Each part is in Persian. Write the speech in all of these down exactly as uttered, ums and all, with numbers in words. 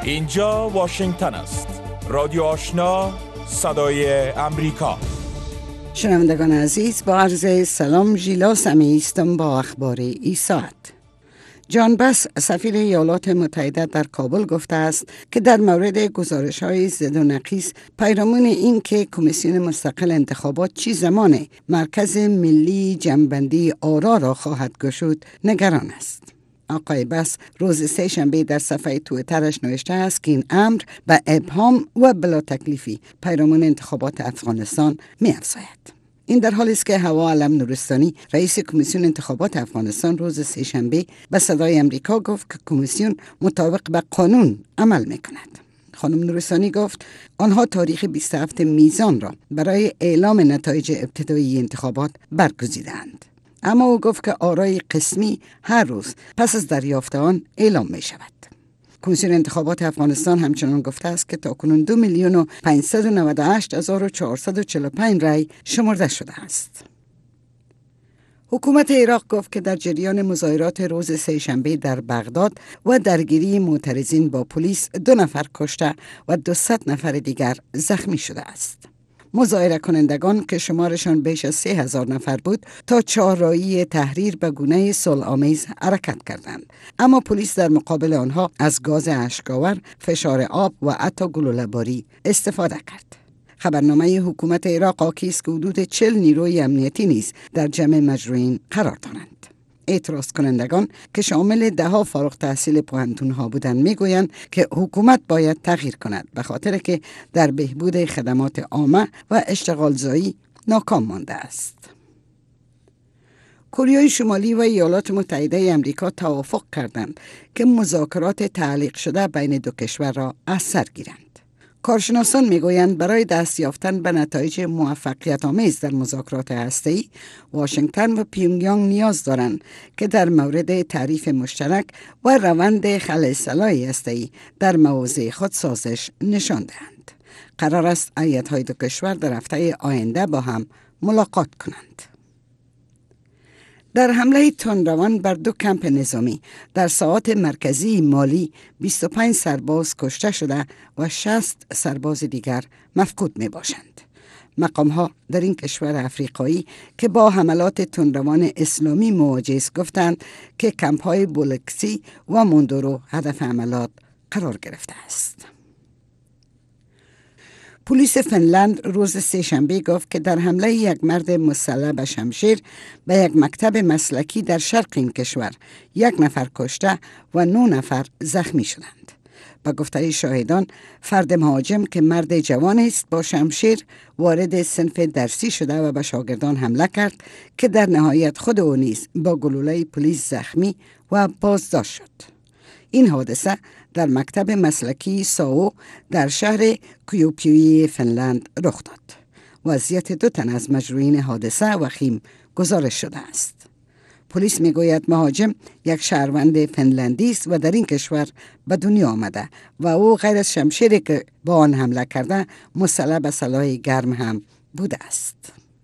اینجا واشنگتن است. رادیو آشنا، صدای امریکا. شنوندگان عزیز، با عرض سلام، ژیلا سمی هستم با اخبار این ساعت. جان بس، سفیر ایالات متحده در کابل گفته است که در مورد گزارش‌های ضد و نقیض پیرامون این که کمیسیون مستقل انتخابات چی زمان مرکز ملی جمع‌بندی آرا را خواهد گشود نگران است. آقای بس روز سه شنبه در صفحه توییترش نوشته است که این امر به ابهام و بلا تکلیفی پیرامون انتخابات افغانستان می‌افزاید. این در حالی است که حوا علم نورستانی، رئیس کمیسیون انتخابات افغانستان، روز سه شنبه به صدای امریکا گفت که کمیسیون مطابق به قانون عمل می‌کند. خانم نورستانی گفت آنها تاریخ بیست و هفتم میزان را برای اعلام نتایج ابتدایی انتخابات برگزیدند. اما او گفت که آرای قسمی هر روز پس از دریافت آن اعلام می شود. کمیسیون انتخابات افغانستان همچنان گفته است که تاکنون دو میلیون و پانصد و نود و هشت هزار و چهارصد و چهل و پنج رای شمرده شده است. حکومت عراق گفت که در جریان مظاهرات روز سه شنبه در بغداد و درگیری معترضین با پلیس دو نفر کشته و دویست نفر دیگر زخمی شده است. مظاهره کنندگان که شمارشان بیش از سه هزار نفر بود تا چهارراهی تحریر به گونه صلح‌آمیز حرکت کردند، اما پلیس در مقابل آنها از گاز اشک‌آور، فشار آب و حتی گلوله‌باری استفاده کرد. خبرنامه حکومت عراق حاکی است که حدود چهل نیروی امنیتی نیز در جمع مجروحین قرار دارند. اعتراض کنندگان که شامل ده ها فارغ التحصیل پوهنتون‌ها بودند میگویند که حکومت باید تغییر کند، به خاطر که در بهبود خدمات عامه و اشتغال زایی ناکام مانده است. کره شمالی و ایالات متحده آمریکا توافق کردند که مذاکرات تعلیق شده بین دو کشور را از سر گیرند. کارشناسان میگویند برای دست یافتن به نتایج موفقیت آمیز در مذاکرات هسته‌ای، واشنگتن و پیونگیانگ نیاز دارند که در مورد تعریف مشترک و روند خلع سلاح هسته‌ای در مواضع خود سازش نشان دهند. قرار است هیئت‌های دو کشور در هفته آینده با هم ملاقات کنند. در حمله تندروان بر دو کمپ نظامی در ساحات مرکزی مالی بیست و پنج سرباز کشته شده و شصت سرباز دیگر مفقود می باشند. مقام‌ها در این کشور افریقایی که با حملات تندروان اسلامی مواجه است گفتند که کمپ‌های بولکسی و موندورو هدف حملات قرار گرفته است. پلیس فنلند روز سه شنبه گفت که در حمله یک مرد مسلح به شمشیر به یک مکتب مسلکی در شرق این کشور یک نفر کشته و نه نفر زخمی شدند. با گفته شاهدان، فرد مهاجم که مرد جوان است با شمشیر وارد صنف درسی شده و به شاگردان حمله کرد که در نهایت خود او نیز با گلوله پلیس زخمی و بازداشت شد. این حادثه در مکتب مسلکی ساو در شهر کیوپیوی فنلند رخ داد. وضعیت دو تن از مجروحین حادثه وخیم گزارش شده است. پلیس میگوید مهاجم یک شهروند فنلندی است و در این کشور به دنیا آمده و او غیر از شمشیری که با آن حمله کرده مسلح به سلاح گرم هم بوده است.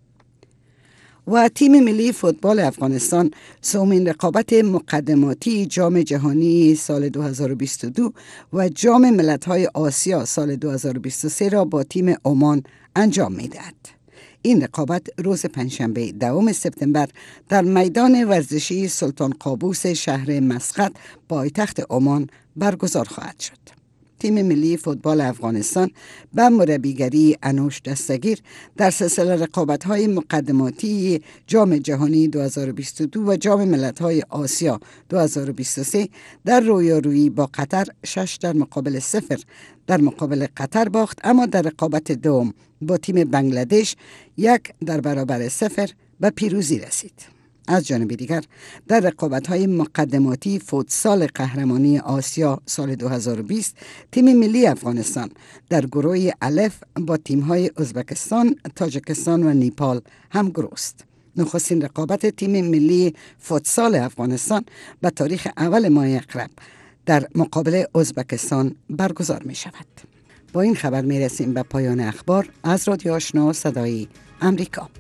و تیم ملی فوتبال افغانستان سومین رقابت مقدماتی جام جهانی سال دو هزار و بیست و دو و جام ملت‌های آسیا سال دو هزار و بیست و سه را با تیم عمان انجام می‌دهد. این رقابت روز پنجشنبه دوم سپتامبر در میدان ورزشی سلطان قابوس شهر مسقط پایتخت عمان برگزار خواهد شد. تیم ملی فوتبال افغانستان به مربیگری انوش دستگیر در سلسله رقابت‌های مقدماتی جام جهانی دو هزار و بیست و دو و جام ملت‌های آسیا دو هزار و بیست و سه در رویارویی با قطر شش در مقابل صفر در مقابل قطر باخت، اما در رقابت دوم با تیم بنگلادش یک در برابر صفر به پیروزی رسید. از جانب دیگر در رقابت‌های مقدماتی فوتسال قهرمانی آسیا سال دو هزار و بیست تیم ملی افغانستان در گروه الف با تیم‌های ازبکستان، تاجیکستان و نیپال هم گروه است. نخستین رقابت تیم ملی فوتسال افغانستان به تاریخ اول ماه اقرب در مقابل ازبکستان برگزار می شود. با این خبر می رسیم به پایان اخبار از رادیو آشنا صدای امریکا.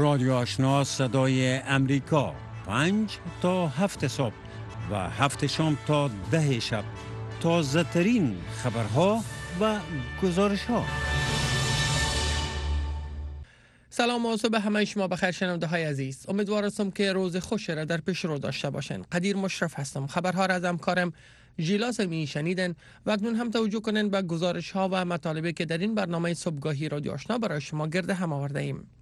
رادیو آشنا صدای امریکا، پنج تا هفت صبح و هفت شام تا ده شب، تازه ترین خبرها و گزارش ها. سلام و صبح همه شما بخیر شنونده های عزیز. امیدوار هستم که روز خوشی را در پیش رو داشته باشین. قدیر مشرف هستم. خبرها را از همکارم ژیلا سمی شنیدن و اکنون هم توجه کنین به گزارش ها و مطالبی که در این برنامه صبحگاهی رادیو آشنا برای شما گرد هم آورده ایم.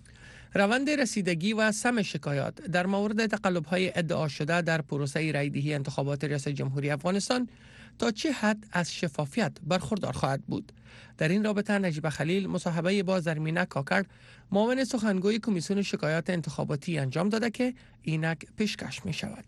روند رسیدگی و سم شکایات در مورد تقلب های ادعا شده در پروسه رایدهی انتخابات ریاست جمهوری افغانستان تا چه حد از شفافیت برخوردار خواهد بود؟ در این رابطه نجیب خلیل مصاحبه با زرمینه کاکر، معاون سخنگوی کمیسیون شکایات انتخاباتی انجام داده که اینک پیشکش می شود.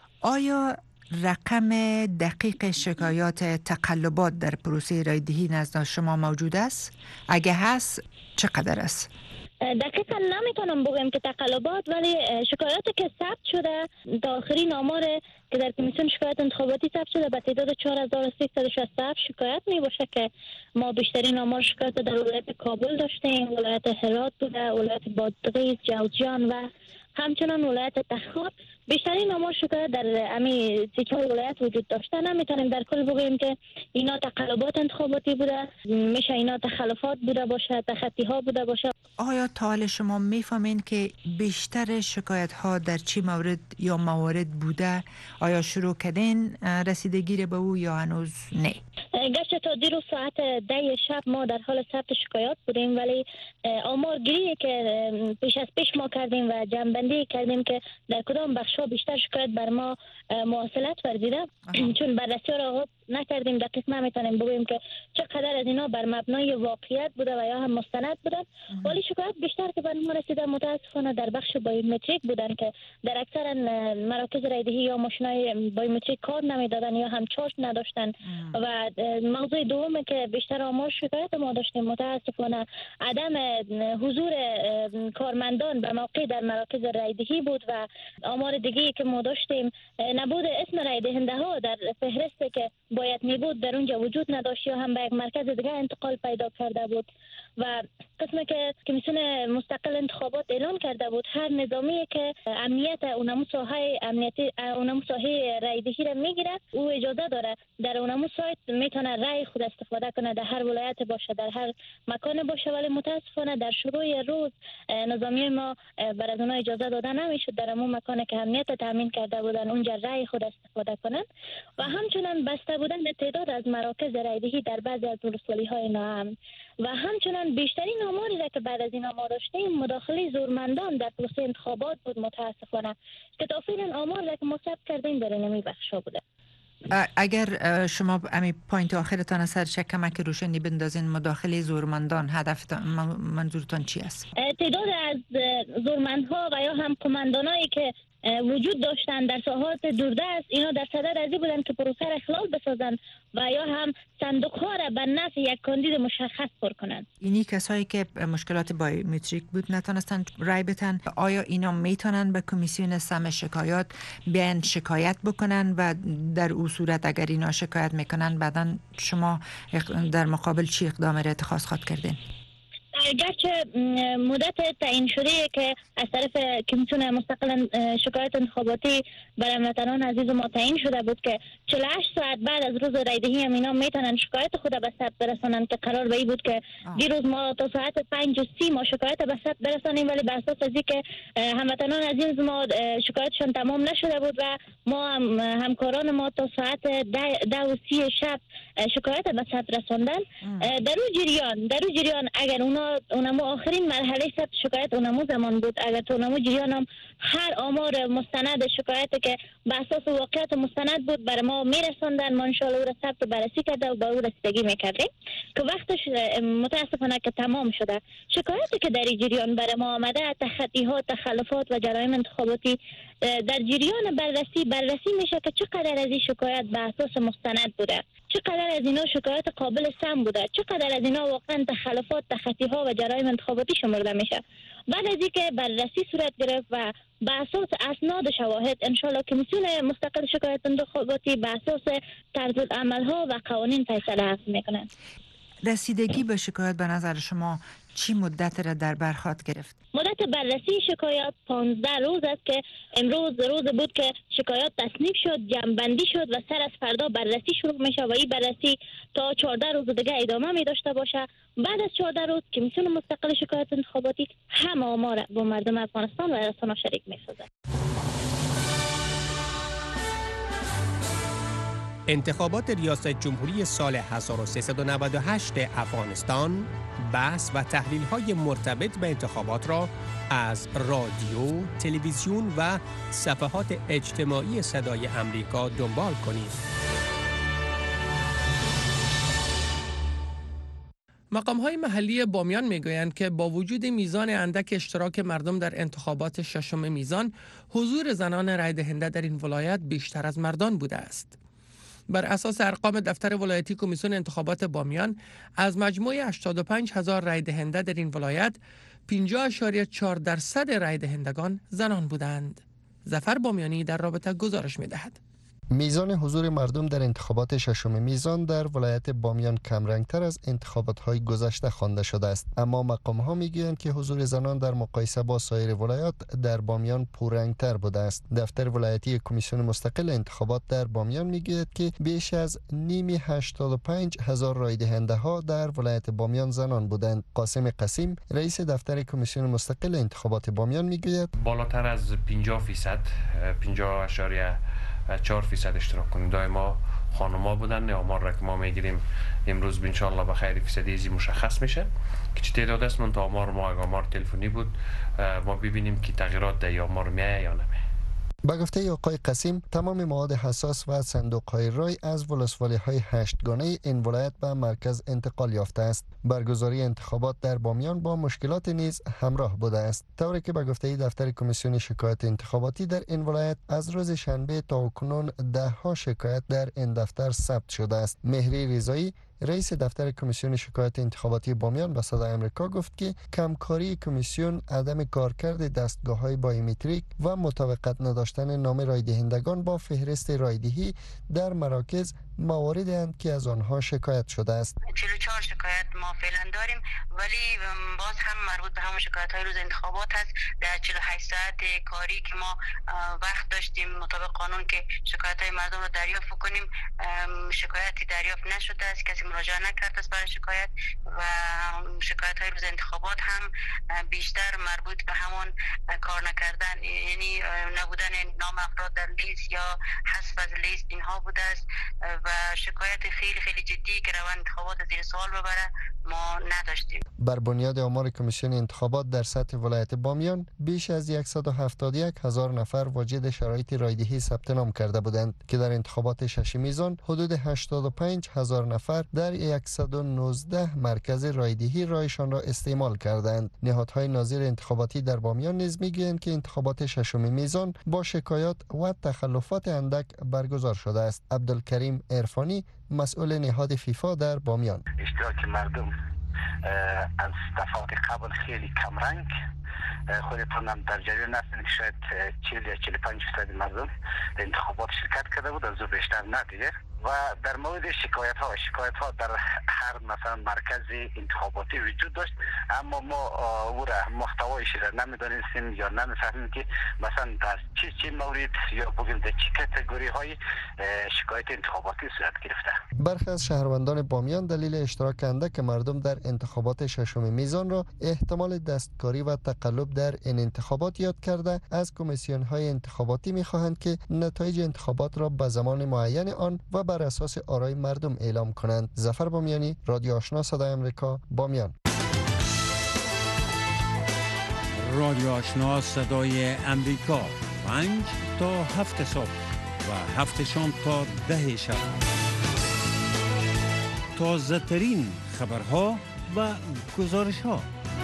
آیا رقم دقیق شکایات تقلبات در پروسه رایدهی نزد شما موجود است؟ اگه هست چقدر است؟ دقیقا نمیتونم بگم که تقلبات، ولی شکایاتی که ثبت شده تا آخرین آمار که در کمیسیون شکایات انتخاباتی ثبت شده به تعداد چهار هزار و سیصد و شصت و هفت شکایت می باشه که ما بیشترین آمار شکایت در ولایت کابل داشتیم، ولایت هرات بوده، ولایت بادغیس، جوزجان و همچنان ولایت تخار. بیشترین آمار شکایت در امی سیچار ولایت وجود داشته. نمیتونیم در کل بگوییم که اینا تقلبات انتخاباتی بوده، میشه اینا تخلفات بوده باشه، تخطی ها بوده باشه. آیا تا حال شما میفهمین که بیشتر شکایت ها در چی مورد یا موارد بوده؟ آیا شروع کردین رسیدگی به او یا هنوز نه؟ گرچه تا دیروز ساعت ده شب ما در حال ثبت شکایات بودیم، ولی آمارگیری که پیش از پیش ما کردیم و جمع‌بندی کردیم که در کدام بخش‌ها بیشتر شکایت بر ما مواصلت ورزیده، چون بررسی را آغاز نکردیم دقیق نمیتونیم بگوییم که چقدر از اینا بر مبنای واقعیت بوده و یا هم مستند بودن. ولی شکایت بیشتر که بر ما رسیده متاسفانه در بخش بایومتریک بودن که در اکثر مراکز رایدهی یا ماشینای بایومتریک کار نمیدادن یا هم چارج نداشتن. و موضوع دوم که بیشتر آمار شکایت ما داشتیم متاسفانه عدم حضور کارمندان به موقع در مراکز رایدهی بود و آمار دیگه که ما داشتیم نبود اسم رای دهنده ها در فهرستی که باید می بود در اونجا وجود نداشت یا هم به یک مرکز دیگه انتقال پیدا کرده بود. و قسمی که کمیسیون مستقل انتخابات اعلان کرده بود هر نظامی که امنیت اونمو ساحه امنیتی اونمو ساحه رای دهی را میگیره او اجازه داره در اونمو سایت میتونه رای خود استفاده کنه، در هر ولایت باشه در هر مکان باشه. ولی متاسفانه در شروع روز نظامی ما بر از اونها اجازه داده نمیشد در اون مکانی که امنیت تامین کرده بودن اونجا رای خود استفاده کنن. و همچنان بسته بودن تعداد از مراکز رای دهی در بعضی از ولسوالی‌های ناامن و همچنان بیشترین آماری را که بعد از این ما داشتیم مداخله زورمندان در پروسه انتخابات بود متاسفانه که تا فعلا آمار را که ما ثبت کردیم در نمی بخشا بوده. اگر شما امی پوینت آخرتان سر چه کمک روشنی بندازین مداخله زورمندان هدف منظورتان چی است؟ تعداد از زورمندها و یا هم کماندانایی که وجود داشتن در ساحات دوردست اینا در صدد ازی بودن که پروسه را اخلال بسازن و یا هم صندوق ها را به نفع یک کاندید مشخص پر کنند. اینی کسایی که مشکلات بایومتریک بود نتونستن رای بدن، آیا اینا میتونن به کمیسیون سم شکایات بیان شکایت بکنن و در اون صورت اگر اینا شکایت میکنن بعداً شما در مقابل چی اقدام را اتخاذ خواهد کردین؟ گرچه مدت تعیین شده که از طرف کمیسیون مستقل شکایات انتخاباتی برای هموطنان عزیز ما تعیین شده بود که چهل و هشت ساعت بعد از روز رایدهی هم اینا میتونن شکایت خود به ثبت برسانن که قرار به این بود که دیروز ما تا ساعت پنج و سی ما شکایت به ثبت برسانیم، ولی به اساس از اینکه هموطنان عزیز ما شکایتشون تمام نشده بود و ما هم همکاران ما تا ساعت ده و سی شب شکایت به ثبت رساندن. در اون جریان در اون جریان اگر اونا اونمو آخرین مرحله ثبت شکایت اونمو زمان بود، اگر تو اونمو جریان هم هر آمار مستند شکایت که به اساس واقعیت مستند بود برای ما میرساندن، ما انشاءالله او را ثبت بررسی کرده و با او رسیدگی میکردیم که وقتش متاسفانه که تمام شده. شکایتی که در جریان برای ما آمده تخطی ها، تخلفات و جرایم انتخاباتی در جریان بررسی بررسی میشه که چقدر از این شکایت به اساس مستند بوده، چقدر از اینا شکایت قابل سم بوده، چقدر از اینا واقعا تخلفات، تخطی ها و جرایم انتخاباتی شمرده میشه. بعد از اینکه بررسی صورت گرفت و به اساس اسناد شواهد انشالله کمیسیون مستقل شکایت انتخاباتی به اساس طرز العمل ها و قوانین فیصله حاصل میکنند. رسیدگی به شکایت به نظر شما چی مدت را در بر خواهد گرفت؟ مدت بررسی شکایات پانزده روز است که امروز روز بود که شکایات تصنیف شد، جمع‌بندی شد و سر از فردا بررسی شروع میشه و این بررسی تا چهارده روز دیگه ادامه می داشته باشه. بعد از چهارده روز کمیسیون مستقل شکایات انتخاباتی همه آمار با مردم افغانستان و رسانه‌ها شریک می‌سازد. انتخابات ریاست جمهوری سال هزار و سیصد و نود و هشت افغانستان بحث و تحلیل‌های مرتبط به انتخابات را از رادیو، تلویزیون و صفحات اجتماعی صدای امریکا دنبال کنید. مقام‌های محلی بامیان می‌گویند که با وجود میزان اندک اشتراک مردم در انتخابات ششم میزان، حضور زنان رای دهنده در این ولایت بیشتر از مردان بوده است. بر اساس ارقام دفتر ولایتی کمیسیون انتخابات بامیان، از مجموع هشتاد و پنج هزار رای دهنده در این ولایت، پنجاه اشاریه چهار درصد رای دهندگان زنان بودند. ظفر بامیانی در رابطه گزارش می‌دهد. میزان حضور مردم در انتخابات ششم میزان در ولایت بامیان کمرنگتر از انتخابات‌های گذشته خوانده شده است، اما مقام‌ها می‌گویند که حضور زنان در مقایسه با سایر ولایات در بامیان پررنگ‌تر بوده است. دفتر ولایتی کمیسیون مستقل انتخابات در بامیان می‌گوید که بیش از نیمی هشتاد و پنج هزار رای دهنده‌ها در ولایت بامیان زنان بودند. قاسم قسیم، رئیس دفتر کمیسیون مستقل انتخابات بامیان می‌گوید بالاتر از پنجاه فیصد پنجاه اشاریه چهار فیصد اشتراک کننده ما خانم‌ها بودن. آمار را که ما میگیریم امروز ان شاء الله به خیر فیصدی ازی مشخص میشه که چه تعداد است. من تا آمار ما آمار تلفنی بود، ما ببینیم که تغییرات در آمار میایه یا نمیایه. با گفته آقای قسیم، تمام مواد حساس و صندوق‌های رای از ولسوالی‌های هشتگانه این ولایت به مرکز انتقال یافته است. برگزاری انتخابات در بامیان با مشکلات نیز همراه بوده است، طوری که با گفته دفتر کمیسیون شکایت انتخاباتی در این ولایت از روز شنبه تا اکنون ده ها شکایت در این دفتر ثبت شده است. مهری رضایی، رئیس دفتر کمیسیون شکایت انتخاباتی بامیان به صدای آمریکا گفت که کمکاری کمیسیون، عدم کارکرد دستگاه‌های بایومتریک و مطابقت نداشتن نام رای دهندگان با فهرست رایدهی در مراکز مواردی اند که از آنها شکایت شده است. چهل و چهار شکایت ما فعلا داریم، ولی باز هم مربوط به همون شکایت های روز انتخابات هست. در چهل و هشت ساعت کاری که ما وقت داشتیم مطابق قانون که شکایت های مردم رو دریافت کنیم، شکایتی دریافت نشده است، کسی مراجعه نکرده است برای شکایت و شکایت های روز انتخابات هم بیشتر مربوط به همون کار نکردن، یعنی نبودن نام افراد در لیست یا حذف از لیست اینها بوده است و شکایت خیلی خیلی جدی که روند انتخابات زیر سوال ببره ما نداشتیم. بر بنیاد آمار کمیسیون انتخابات در سطح ولایت بامیان، بیش از صد و هفتاد و یک هزار نفر واجد شرایط رایدهی ثبت نام کرده بودند که در انتخابات ششم میزان حدود هشتاد و پنج هزار نفر در صد و نوزده مرکز رایدهی رایشان را استعمال کردند. نهادهای ناظر انتخاباتی در بامیان نیز میگویند که انتخابات ششم میزان با شکایات و تخلفات اندک برگزار شده است. عبدالکریم عرفانی، مسئول نهاد فیفا در بامیان: اشتراک مردم از دفعات قبل خیلی کمرنگ، خودتون هم در جریان هستید که شاید چهل یا چهل و پنج درصد مردم انتخابات شرکت کرده بود، از او بیشتر نه دیگه. و در مورد شکایت ها شکایت ها در هر مثلا مرکز انتخاباتی وجود داشت، اما ما او را محتوایش را نمیدانستیم یا نمیفهمیم که مثلا در چه چه مورد یا بگیم در چه کاتگوری های شکایت انتخاباتی صورت گرفته. برخی از شهروندان بامیان دلیل اشتراک اندک مردم در انتخابات ششم میزان را احتمال دستکاری و تقلب در این انتخابات یاد کرده از کمیسیون های انتخاباتی میخواهند که نتایج انتخابات را به زمان معین آن و بر اساس آرای مردم اعلام کنند. ظفر بامیانی، رادیو آشنا صدای امریکا، بامیان. رادیو آشنا صدای امریکا، پنج تا هفت صبح و هفت شام تا ده شب. تازه ترین خبرها و گزارش ها.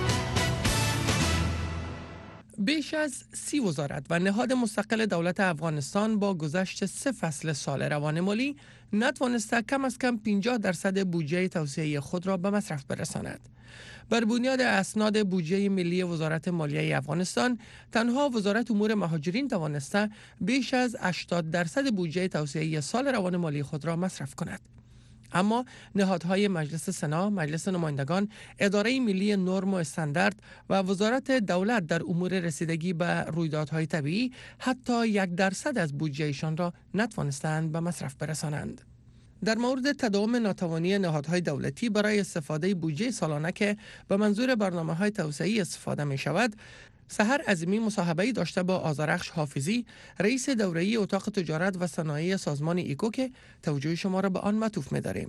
بیش از سی وزارت و نهاد مستقل دولت افغانستان با گذشت سه فصل سال روان مالی نتوانسته کم از کم پنجاه درصد بودجه توسعه خود را به مصرف برساند. بر بنیاد اسناد بودجه ملی وزارت مالیه افغانستان، تنها وزارت امور مهاجرین توانسته بیش از هشتاد درصد بودجه توسعه سال روان مالی خود را مصرف کند. اما نهادهای مجلس سنا، مجلس نمایندگان، اداره ملی نرم و استاندارد و وزارت دولت در امور رسیدگی به رویدادهای طبیعی حتی یک درصد از بودجهشان را نتوانستند به مصرف برسانند. در مورد تداوم ناتوانی نهادهای دولتی برای استفاده بودجه سالانه که به منظور برنامه‌های توسعه‌ای استفاده می شود، سحر عظیمی مصاحبه‌ای داشته با آذرخش حافظی، رئیس دوره‌ای اتاق تجارت و صنایع سازمان ایکو که توجه شما را به آن معطوف می‌داریم.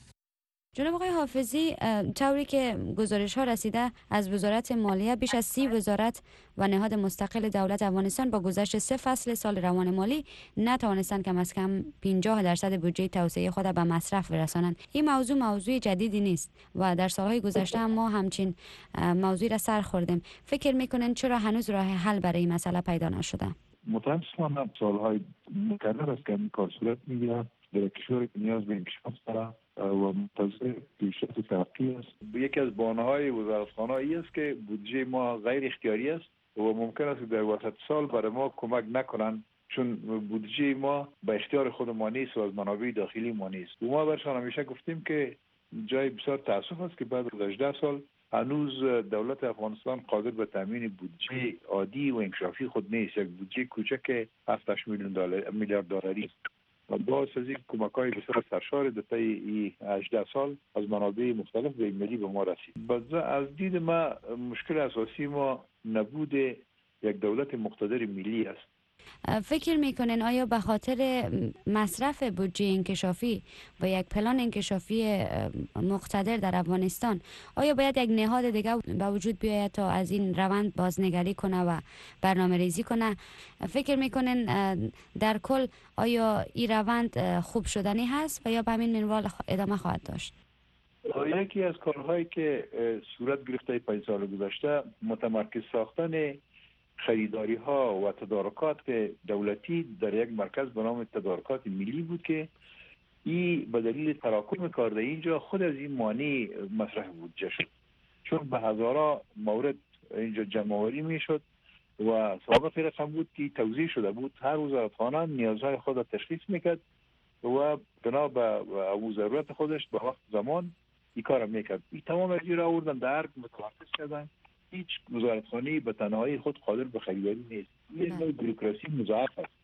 جناب آقای حافظی، طوری که گزارش ها رسیده از وزارت مالیه، بیش از سی وزارت و نهاد مستقل دولت افغانستان با گذشت سه فصل سال روان مالی نتوانستند کم از کم پنجاه درصد بودجه توسعه خود به مصرف برسانند. این موضوع موضوع جدیدی نیست و در سالهای گذشته هم ما همچین موضوعی را سر خوردیم. فکر میکنن چرا هنوز راه حل برای این مسئله پیدا نشده؟ متاسفانه سالهای مکرر است که این کار صورت میگیرد در کشوری که نیاز به انکشاف دارد و منتظر پیشرفت و ترقی است. یکی از بانه‌های وزارتخانه ای است که بودجه ما غیر اختیاری است و ممکن است در وسط سال برای ما کمک نکنند، چون بودجه ما به اختیار خود ما نیست و از منابع داخلی ما نیست. و ما برشان همیشه گفتیم که جای بسیار تاسف است که بعد از هجده سال هنوز دولت افغانستان قادر به تامین بودجه عادی و انکشافی خود نیست. یک بودجه کوچک هفت میلیون دلار میلیارد دلاری است. و باعث از این کمک‌های بسیار سرشار در طی این هجده سال از منابع مختلف بین المللی به ما رسید. باز از دید ما مشکل اساسی ما نبود یک دولت مقتدر ملی است. فکر میکنین آیا به خاطر مصرف بودجه انکشافی و یک پلان انکشافی مقتدر در افغانستان، آیا باید یک نهاد دیگه به وجود بیاید تا از این روند بازنگری کنه و برنامه ریزی کنه؟ فکر میکنین در کل آیا این روند خوب شدنی هست و یا به همین منوال ادامه خواهد داشت؟ یکی از کارهایی که صورت گرفته پنج سال گذشته متمرکز ساختن خریداری ها و تدارکات دولتی در یک مرکز به نام تدارکات ملی بود که این به دلیل تراکم کار در اینجا خود از این مانع مصرف بودجه شد، چون به هزارا مورد اینجا جمع‌آوری میشد و سابق رقم بود که توزیع شده بود. هر وزارتخانه نیازهای خود را تشخیص میکرد و بنا به او ضرورت خودش به وقت زمان این کار میکرد. این تمام از این را آوردن در ارگ متمرکز کردن. هیچ وزارتخانه‌ای به تنهایی خود قادر به خریداری نیست. این نوع بروکراسی مضاعف است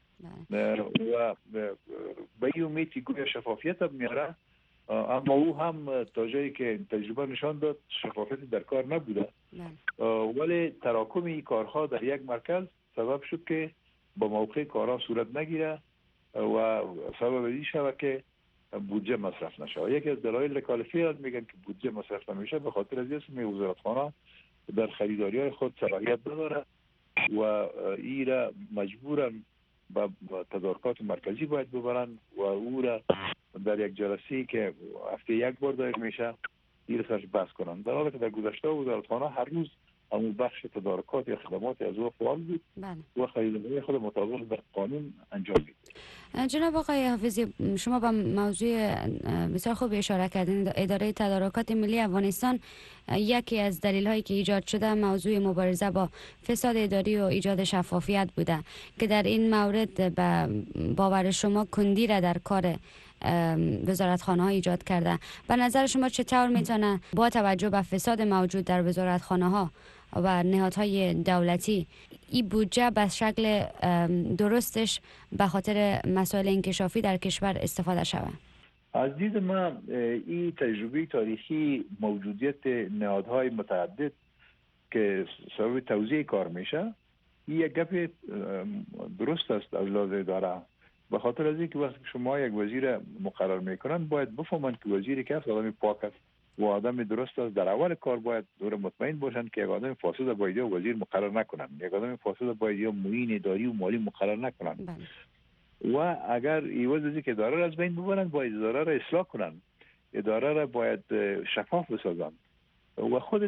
و به این امید که گویا شفافیت هم میاره، اما او هم تا جایی که تجربه نشان داد شفافیت در کار نبوده، ولی تراکم این کارها در یک مرکز سبب شد که با موقع کارها صورت نگیره و سبب این شود که بودجه مصرف نشه. یکی از دلایل کالفی را میگن که بودجه مصرف نمیشه به خاطر از اینکه وزارتخانه در خریداری های خود صلاحیت نداره و این را مجبورن به تدارکات مرکزی باید ببرن و او را در یک جلسه که هفته یک بار دایر میشه این را سرش بحث کنن، در حالی که در گذشته وزارتخانه هر روز همون بخش تدارکات یا خدمات از او فعال بود و خریداری خود مطابق به قانون انجام میدید. جناب آقای حافظی، شما به موضوع بسیار خوب اشاره کردین. اداره تدارکات ملی افغانستان یکی از دلیل هایی که ایجاد شده موضوع مبارزه با فساد اداری و ایجاد شفافیت بوده که در این مورد به باور شما کندی را در کار وزارتخانه ها ایجاد کرده. به نظر شما چطور میتونه با توجه به فساد موجود در وزارتخانه ها و نهادهای دولتی این بودجه به شکل درستش به خاطر مسائل انکشافی در کشور استفاده شود؟ از دید من این تجربه تاریخی موجودیت نهادهای متعدد که سبب توزیع کار میشه این یک گپ درست است از لحاظ اداره، به خاطر از اینکه وقتی شما یک وزیر مقرر میکنن باید بفهمند که وزیری که است آدم پاک است و آدم درست است. در اول کار باید دور مطمئن باشند که یک آدم فاسد باید یا وزیر مقرر نکنند، یک آدم فاسد باید یا معین اداری و مالی مقرر نکنند و اگر ایواز از اینکه اداره را از بین ببرند باید اداره را اصلاح کنند، اداره را باید شفاف بسازند و خود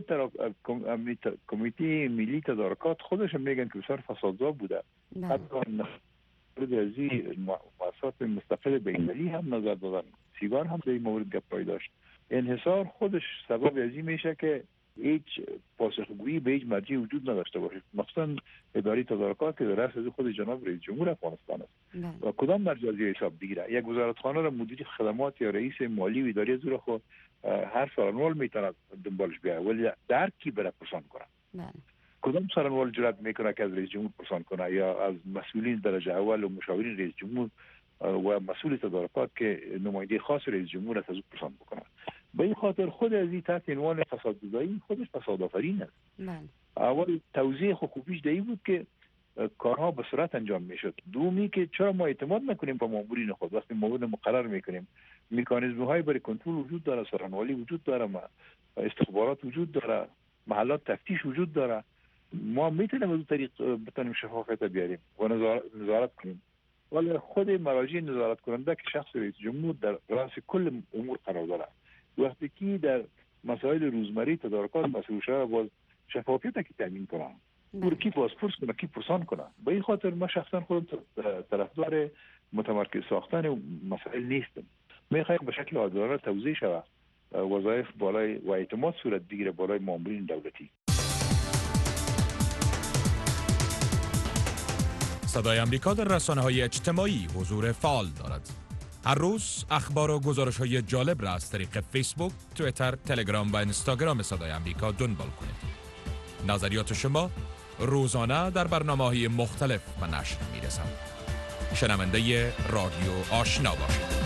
کمیته ملی تدارکات خودش میگن که بسیار فسادزا بوده. حتی از این مؤسسات مستقل بین‌المللی هم نظر دادن، سیگار هم در این مورد گپ پای داشت. انحصار خودش سبب از این میشه که هیچ پاسخگویی به هیچ مرجع وجود نداشته باشه، مثلا اداره تدارکات که در رأس خود جناب رئیس جمهور افغانستان است و کدام مرجع زیر حساب بگیره. یک وزارتخانه را مدیر خدمات یا رئیس مالی و اداره زور خود هر سالنوال میتونه دنبالش بیاره، ولی در کی بره پرسان کنه؟ کدام سالنوال جرأت میکنه که از رئیس جمهور پرسان کنه یا از مسئولین درجه اول و مشاورین رئیس جمهور و مسئول تدارکات که نماینده خاص رئیس جمهور است از او پرسان بکنه؟ به این خاطر خود از این تحت عنوان فسادزایی خودش فساد آفرین است. اول توضیح حقوقیش دی بود که کارها به سرعت انجام میشد. دومی که چرا ما اعتماد نکنیم به مامورین خود وقتی مامور مقرر میکنیم، مکانیزم های برای کنترل وجود داره، سرانوالی وجود داره، استخبارات وجود داره، محلات تفتیش وجود داره، ما میتونیم از اون طریق بتونیم شفافیت بیاریم و نظارت کنیم. ولی خود مراجع نظارت کننده که شخص رئیس جمهور در رأس کل امور قرار داره، وقتی که در مسائل روزمره تدارکات مسئول شده باز شفافیت که تامین کنه، اون کی بازپرس کنه، کی پرسان کنه. به این خاطر من شخصا خودم طرفدار متمرکز ساختن مسائل نیستم. میخوایم به شکل عادلانه توزیع شود، وظایف بالای و اعتماد صورت بگیره بالای مامورین دولتی. صدای امریکا در رسانه‌های اجتماعی حضور فعال دارد. هر روز اخبار و گزارش‌های جالب را از طریق فیسبوک، توییتر، تلگرام و اینستاگرام صدای امریکا دنبال کنید. نظریات شما روزانه در برنامه‌های مختلف به نشر می‌رسند. شنونده رادیو آشنا باشید.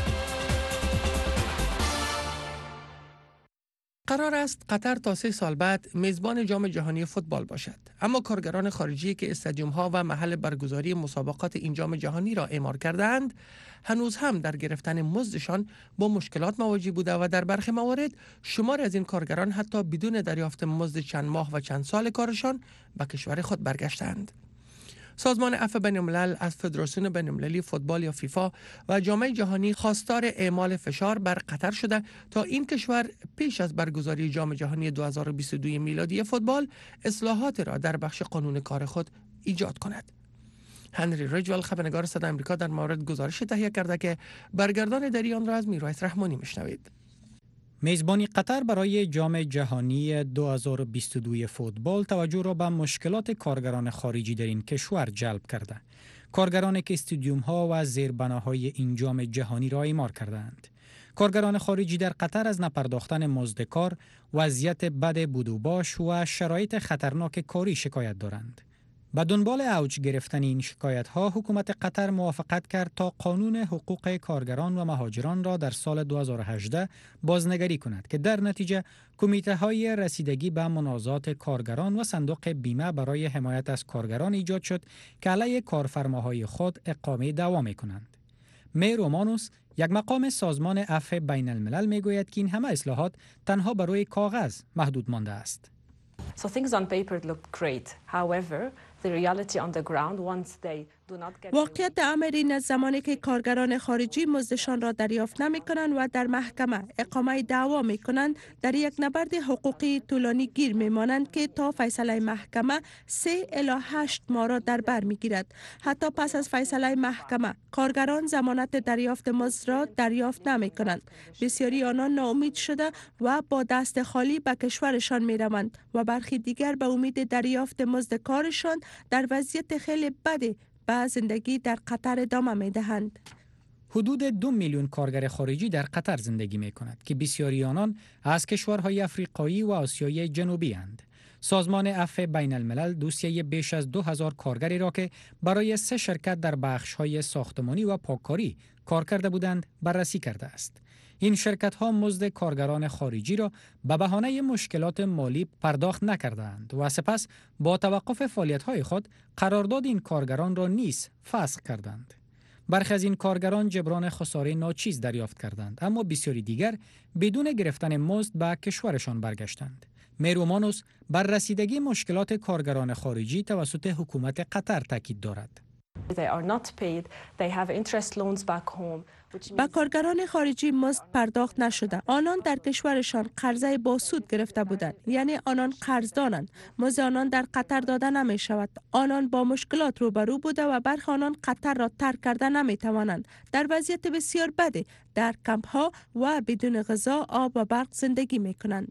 قرار است قطر تا سه سال بعد میزبان جام جهانی فوتبال باشد، اما کارگران خارجی که استادیوم‌ها و محل برگزاری مسابقات این جام جهانی را اعمار کردند هنوز هم در گرفتن مزدشان با مشکلات مواجه بوده و در برخی موارد شمار از این کارگران حتی بدون دریافت مزد چند ماه و چند سال کارشان به کشور خود برگشتند. سازمان عفو بین‌الملل از فدراسیون بین‌المللی فوتبال یا فیفا و جام جهانی خواستار اعمال فشار بر قطر شده تا این کشور پیش از برگزاری جام جهانی دو هزار و بیست و دو میلادی فوتبال اصلاحات را در بخش قانون کار خود ایجاد کند. هنری رجوال خبرنگار صدای آمریکا در مورد گزارش تهیه کرده که برگردان دری آن را از میرایت رحمانی میشنوید. میزبانی قطر برای جام جهانی دو هزار و بیست و دو فوتبال توجه را به مشکلات کارگران خارجی در این کشور جلب کرده. کارگرانی که استادیوم ها و زیربناهای این جام جهانی را اعمار کردند. کارگران خارجی در قطر از نپرداختن مزد کار، وضعیت بد بود و باش و شرایط خطرناک کاری شکایت دارند. به دنبال اوج گرفتن این شکایت ها حکومت قطر موافقت کرد تا قانون حقوق کارگران و مهاجران را در سال دو هزار و هجده بازنگری کند که در نتیجه کمیته های رسیدگی به منازعات کارگران و صندوق بیمه برای حمایت از کارگران ایجاد شد که علیه کارفرماهای خود اقامه دوام می کنند. می رومانوس، یک مقام سازمان عفو بین الملل می گوید که این همه اصلاحات تنها بر روی کاغذ محدود مانده است. So things on paper look great. However, the reality on the ground once they do not get واقعیت امر این است زمانی که کارگران خارجی مزدشان را دریافت نمی کنند و در محکمه اقامه دعوا می کنند، در یک نبرد حقوقی طولانی گیر می مانند که تا فیصله محکمه سه الی هشت ماه را در بر می گیرد. حتی پس از فیصله محکمه کارگران ضمانت دریافت مزد را دریافت نمی کنند. بسیاری آنان ناامید شده و با دست خالی به کشورشان می روند و برخی دیگر به امید دریافت مزد کارشان در وضعیت خیلی بدی به زندگی در قطر ادامه می دهند. حدود دو میلیون کارگر خارجی در قطر زندگی می کند که بسیاری آنان از کشورهای افریقایی و آسیای جنوبی اند. سازمان عفو بین الملل دوسیه بیش از دو هزار کارگری را که برای سه شرکت در بخش‌های ساختمانی و پاککاری کار کرده بودند بررسی کرده است. این شرکت ها مزد کارگران خارجی را به بهانه مشکلات مالی پرداخت نکردند و سپس با توقف فعالیت های خود قرارداد این کارگران را نیز فسخ کردند. برخی از این کارگران جبران خساره ناچیز دریافت کردند، اما بسیاری دیگر بدون گرفتن مزد به کشورشان برگشتند. میرومانوس بر رسیدگی مشکلات کارگران خارجی توسط حکومت قطر تاکید دارد. They are not paid. They have interest loans back home. به کارگران خارجی مزد پرداخت نشده. آنان در کشورشان قرضه با سود گرفته بودند، یعنی آنان قرضدارند. مزد آنان در قطر داده نمی شود. آنان با مشکلات روبرو بوده و برخی آنان قطر را ترک کرده نمی توانند. در وضعیت بسیار بدی در کمپ ها و بدون غذا، آب و برق زندگی می کنند.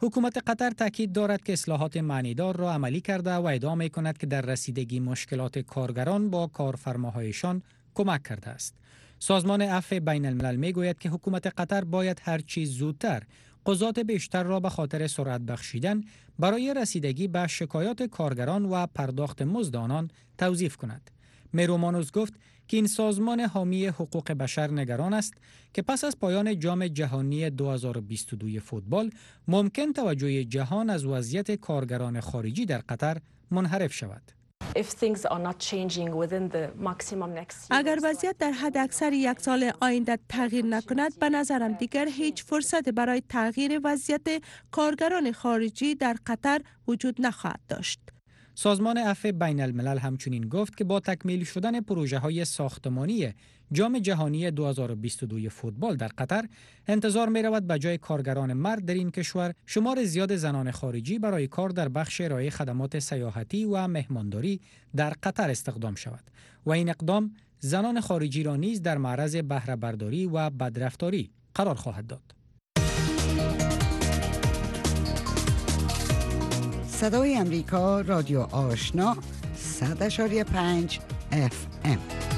حکومت قطر تاکید دارد که اصلاحات معنیدار را عملی کرده و ادعا می‌کند که در رسیدگی مشکلات کارگران با کارفرماهایشان کمک کرده است. سازمان عفو بین الملل می‌گوید که حکومت قطر باید هر چیز زودتر قضات بیشتر را به خاطر سرعت بخشیدن برای رسیدگی به شکایات کارگران و پرداخت مزد آنان توظیف کند. میرومانوس گفت که این سازمان حامی حقوق بشر نگران است که پس از پایان جام جهانی دو هزار و بیست و دو فوتبال ممکن توجه جهان از وضعیت کارگران خارجی در قطر منحرف شود. اگر وضعیت در حد اکثر یک سال آینده تغییر نکند، به نظرم دیگر هیچ فرصت برای تغییر وضعیت کارگران خارجی در قطر وجود نخواهد داشت. سازمان عفو بین الملل همچنین گفت که با تکمیل شدن پروژه های ساختمانی جام جهانی دو هزار و بیست و دو فوتبال در قطر انتظار می رود به جای کارگران مرد در این کشور شمار زیاد زنان خارجی برای کار در بخش ارائه خدمات سیاحتی و مهمانداری در قطر استخدام شود و این اقدام زنان خارجی را نیز در معرض بهره برداری و بدرفتاری قرار خواهد داد. صدای امریکا، رادیو آشنا، صد اشاری پنج اف ام.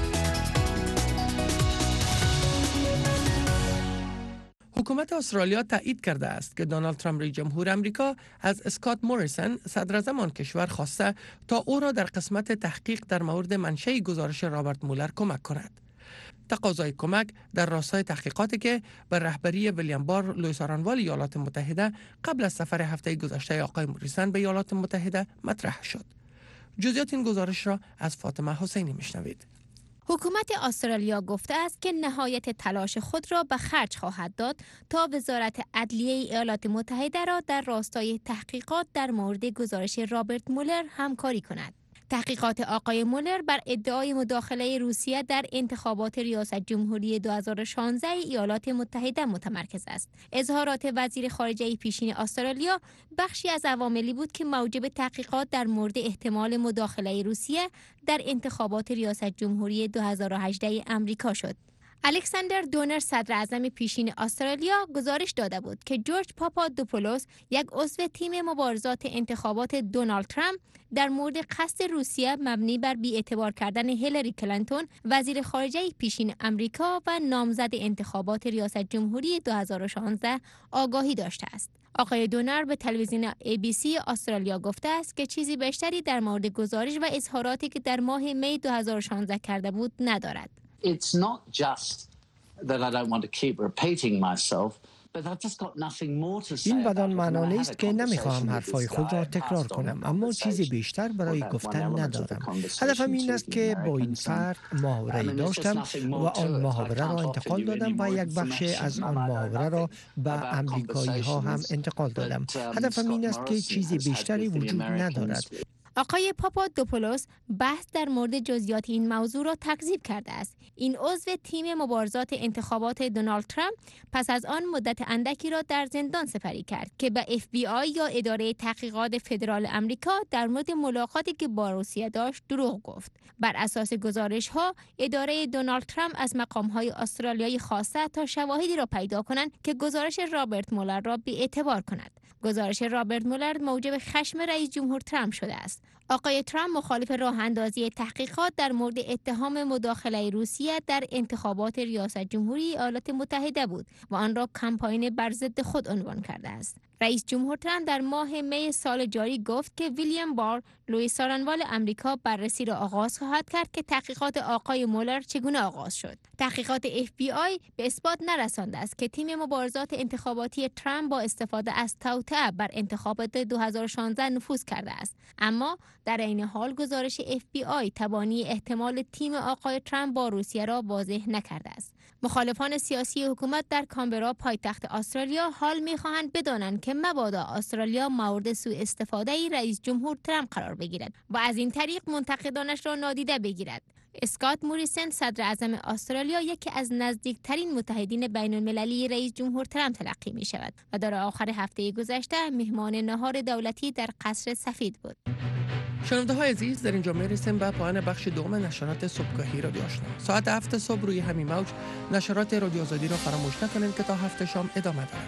حکومت استرالیا تایید کرده است که دونالد ترامپ رئیس جمهور امریکا از اسکات موریسن صدراعظم آن کشور خواسته تا او را در قسمت تحقیق در مورد منشأ گزارش رابرت مولر کمک کند. تقاضای کمک در راستای تحقیقاتی که به رهبری ویلیام بار لوی سارنوال ایالات متحده قبل از سفر هفته گذشته آقای موریسن به ایالات متحده مطرح شد. جزئیات این گزارش را از فاطمه حسینی میشنوید. حکومت استرالیا گفته است که نهایت تلاش خود را به خرج خواهد داد تا وزارت عدلیه ایالات متحده را در راستای تحقیقات در مورد گزارش رابرت مولر همکاری کند. تحقیقات آقای مولر بر ادعای مداخله روسیه در انتخابات ریاست جمهوری دو هزار و شانزده ایالات متحده متمرکز است. اظهارات وزیر خارجه پیشین استرالیا بخشی از عواملی بود که موجب تحقیقات در مورد احتمال مداخله روسیه در انتخابات ریاست جمهوری دو هزار و هجده امریکا شد. الکساندر دونر صدر اعظم پیشین استرالیا گزارش داده بود که جورج پاپادوپولوس یک عضو تیم مبارزات انتخابات دونالد ترامپ در مورد قصد روسیه مبنی بر بی‌اعتبار کردن هیلاری کلینتون وزیر خارجه پیشین امریکا و نامزد انتخابات ریاست جمهوری دو هزار و شانزده آگاهی داشته است. آقای دونر به تلویزیون ای بی سی استرالیا گفته است که چیزی بیشتری در مورد گزارش و اظهاراتی که در ماه می دو هزار و شانزده کرده بود ندارد. It's not just that I don't want to keep repeating myself, but I've just got nothing more to say. این بدان معنا نیست که نمیخواهم حرفهای خود را تکرار کنم، اما چیزی بیشتر برای گفتن ندارم. هدفم این است که با این فرد محاوره‌ای داشتم و آن محاوره را انتقال دادم و یک بخش از آن محاوره را به امریکایی ها هم انتقال دادم. هدفم این است که چیزی بیشتری وجود ندارد. آقای پاپادوپولوس بحث در مورد جزئیات این موضوع را تکذیب کرده است. این عضو تیم مبارزات انتخابات دونالد ترامپ پس از آن مدت اندکی را در زندان سپری کرد که به اف بی آی یا اداره تحقیقات فدرال امریکا در مورد ملاقاتی که با روسیه داشت دروغ گفت. بر اساس گزارش ها اداره دونالد ترامپ از مقام های استرالیایی خواسته تا شواهدی را پیدا کنند که گزارش رابرت مولر را بی‌اعتبار کند. گزارش رابرت مولر موجب خشم رئیس جمهور ترامپ شده است. آقای ترامپ مخالف راه اندازی تحقیقات در مورد اتهام مداخله روسیه در انتخابات ریاست جمهوری ایالات متحده بود و آن را کمپاین بر ضد خود عنوان کرده است. رئیس جمهور ترامپ در ماه می سال جاری گفت که ویلیام بار لوی سارنوال امریکا بررسی را آغاز خواهد کرد که تحقیقات آقای مولر چگونه آغاز شد. تحقیقات اف بی آی به اثبات نرسانده است که تیم مبارزات انتخاباتی ترامپ با استفاده از توطئه بر انتخابات دو هزار و شانزده نفوذ کرده است. اما در این حال گزارش اف بی آی تبانی احتمال تیم آقای ترامپ با روسیه را واضح نکرده است. مخالفان سیاسی حکومت در کانبرا پایتخت استرالیا حال می‌خواهند بدانند که مبادا استرالیا مورد سوء استفاده رئیس جمهور ترامپ قرار بگیرد و از این طریق منتقدانش را نادیده بگیرد. اسکات موریسن صدر اعظم استرالیا یکی از نزدیکترین متحدین بین المللی رئیس جمهور ترامپ تلقی می شود و در آخر هفته گذشته مهمان نهار دولتی در قصر سفید بود. شنونده های عزیز، در اینجا میرسیم به پایان بخش دوم نشرات صبحگاهی رادیو آشنا. ساعت هفت صبح روی همین موج نشرات رادیو آزادی را فراموش نکنید که تا هفت شام ادامه دارد.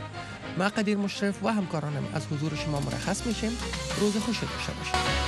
ما قدیر مشرف و همکارانم از حضور شما مرخص میشیم. روز خوشی داشته باشید.